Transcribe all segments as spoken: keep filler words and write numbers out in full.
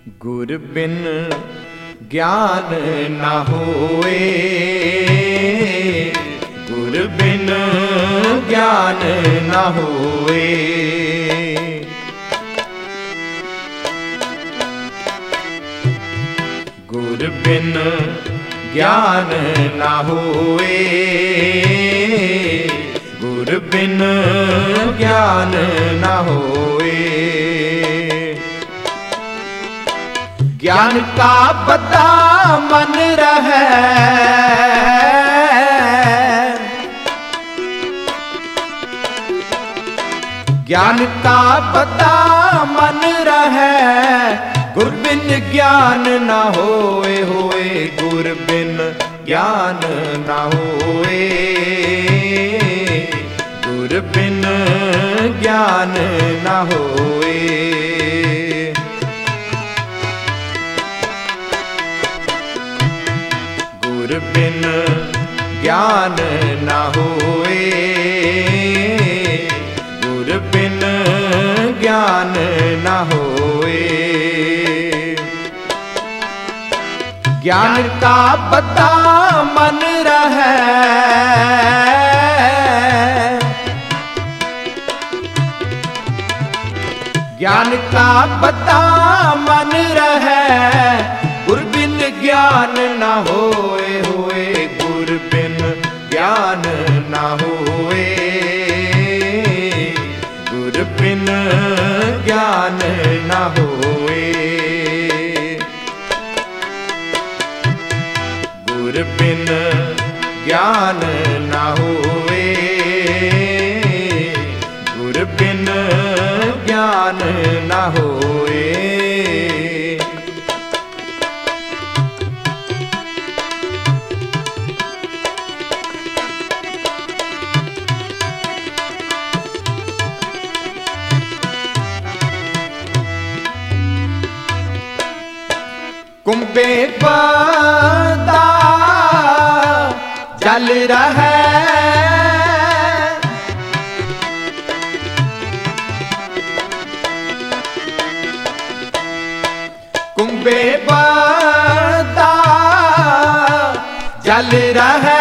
गुर बिन ज्ञान न होए, गुर बिन ज्ञान न होए। गुर बिन ज्ञान न होए, गुर बिन ज्ञान न होए। ज्ञान का बता मन रहे, ज्ञान का बता मन रहे, गुर बिन ज्ञान न होए होए, गुर बिन ज्ञान न होए, गुर बिन ज्ञान न होए। गुर बिन ज्ञान न होए, गुर बिन ज्ञान न होए। ज्ञान का बता मन रहे, ज्ञान का बता मन रहे, गुर बिन ज्ञान न होए होए, गुर बिन ज्ञान न होए, गुर बिन ज्ञान न होए। गुर बिन ज्ञान न होए, गुर बिन ज्ञान न होए। कुंभे बदा जल रहा, कुंभे बदा जल रहा,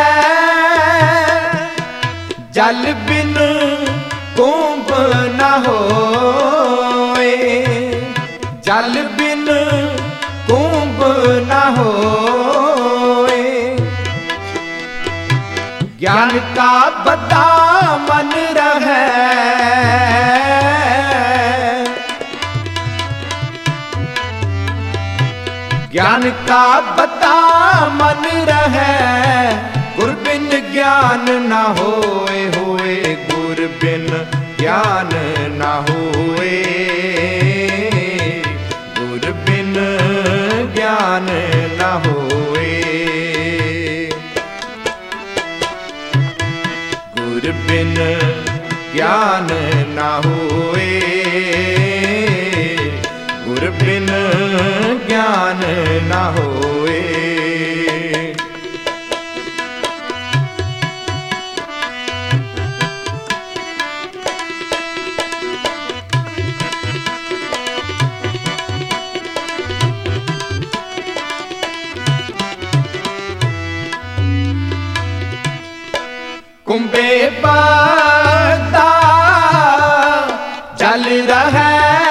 जल बिन कुंभ न होए, जल बिन कुंभ न होए। ज्ञान का बता मन रहे, ज्ञान का बता मन रहे, गुर बिन ज्ञान न होए होए, गुर बिन ज्ञान न होए, गुर बिन ज्ञान न होए। गुर बिन ज्ञान न होए, गुर बिन ज्ञान न होए। कुंभे बदा जल रहा,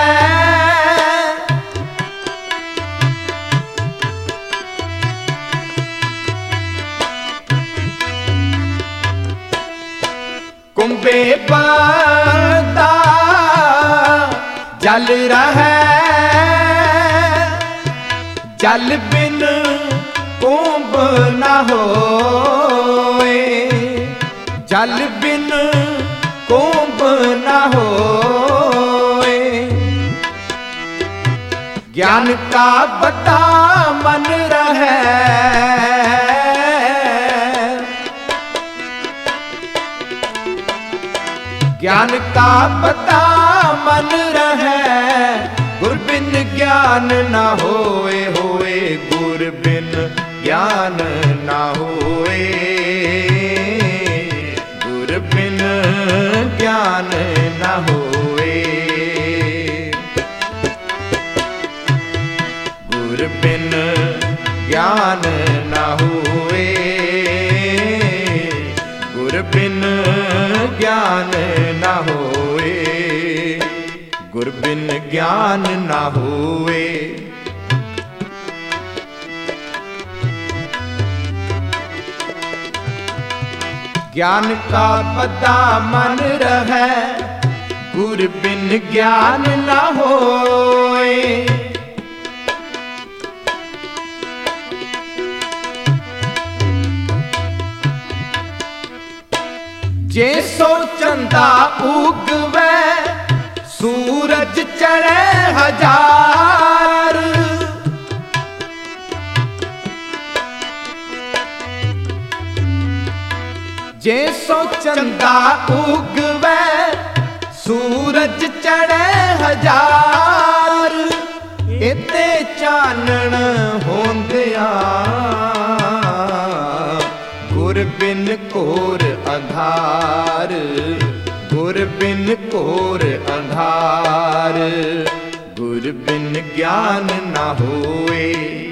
कुंभे बदा जल रहा, जल बिन कुंभ न होए, जल बिन कुंभ न होए। ज्ञान का बता मन रहे, ज्ञान का बता मन रहे, गुर बिन ज्ञान न होए होए, गुर बिन ज्ञान न होए, गुर बिन ज्ञान न होए। ज्ञान न होए, गुर बिन ज्ञान न होए, गुर बिन ज्ञान न होए। ज्ञान का पता मन रहे, गुर बिन ज्ञान न होए। जे सो चंदा उगवे, सूरज चढ़े हजार। जे सो चंदा उगवे, सूरज चढ़े हजार। इते चानण होंदिया, गुर बिन कोर अंधार, गुर बिन कोर अंधार, गुर बिन ज्ञान न होए।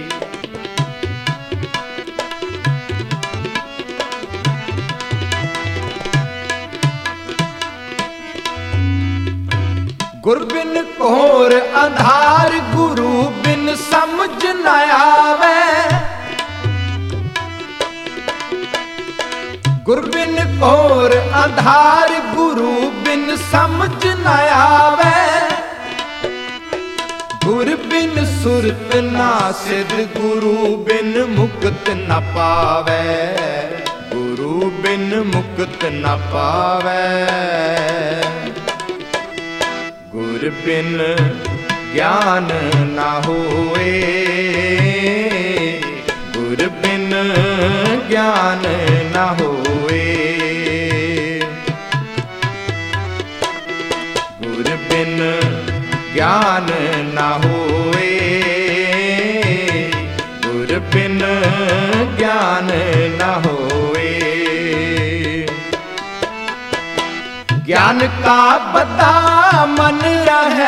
गुर बिन कोर अंधार, गुरु बिन समझ न आवे। गुर बिन कोर अंधार, गुरु बिन समझ न आवे। गुर बिन सुरत ना सिद्ध, गुरु बिन मुक्त न पावे। गुरु बिन मुक्त न पावे। गुर बिन ज्ञान न होए, गुर बिन ज्ञान न होए। गुर बिन ज्ञान न होए, गुर बिन ज्ञान न होए। ज्ञान का बता मन रहे,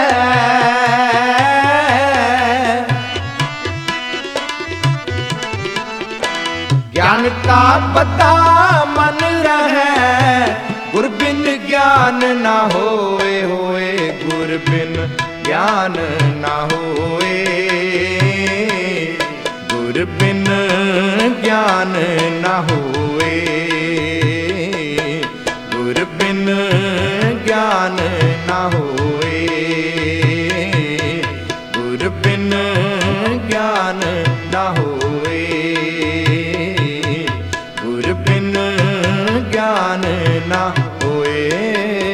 ज्ञान का बता मन रहे। गुर बिन ज्ञान न होए होए, गुर बिन ज्ञान न होए। गुर बिन ज्ञान न होए, गुर बिन ज्ञान न होए। गुर बिन ज्ञान न होए, गुर बिन ज्ञान न होए।